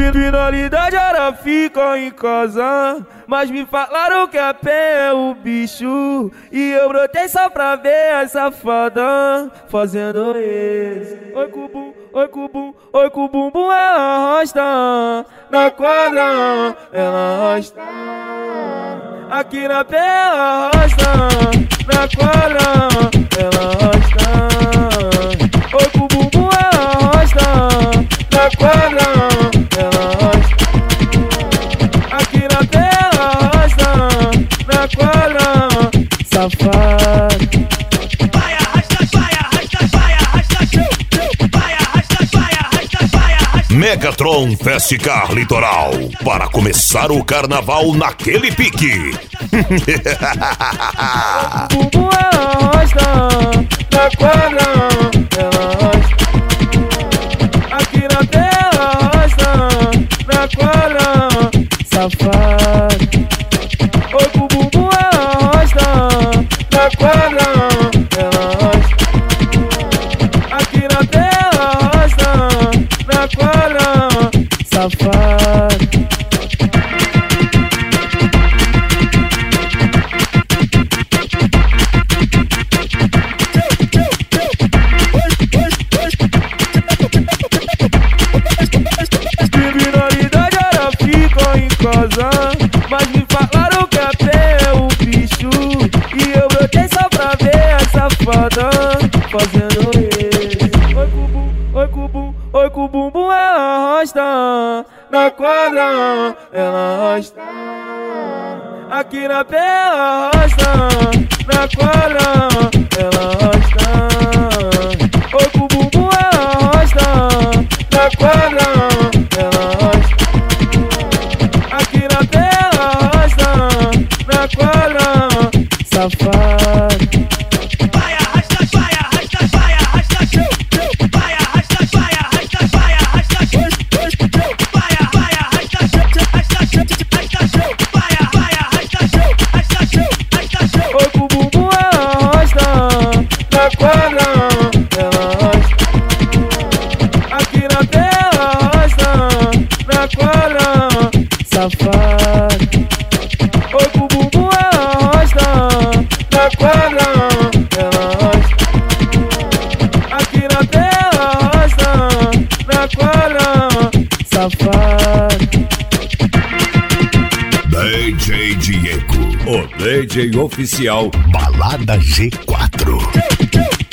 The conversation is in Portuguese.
Finalidade era ficar em casa, mas me falaram que a pé é o bicho. E eu brotei só pra ver a safada fazendo isso. Oi cubum, oi cubum, oi com o bumbum ela arrasta. Na quadra ela arrasta. Aqui na pé ela arrasta. Na quadra ela arrasta. Oi com o bumbum ela arrasta. Na quadra ela arrasta. Aqui na pé ela arrasta. Na quadra safada. Megatron Festicar Litoral, para começar o carnaval naquele pique. Bumbum ela arrasta, na quadra ela arrasta. Aqui na tela arrasta, na quadra safada. Oi com o bumbum ela arrasta, na quadra ela arrasta. Aqui na tela arrasta, na quadra safada. Finalidade era ficar em casa, mas me falaram que a pé é o bicho. E eu brotei só pra ver a safada fazendo isso. Oi cubum, oi cubum, oi com o bumbum ela arrasta. Na quadra ela arrasta. Aqui na pé ela arrasta. Na quadra ela arrasta. Oi com o bumbum ela arrasta. Na quadra ela arrasta. Aqui na pé ela arrasta. Na quadra safada. Oi com o bumbum ela arrasta. Na quadra ela arrasta. Aqui na tela arrasta. Na quadra safada. Oi com o bumbum ela arrasta. Na quadra ela arrasta. Aqui na tela arrasta. Na quadra safada. DJ Diego, o DJ oficial Balada G4.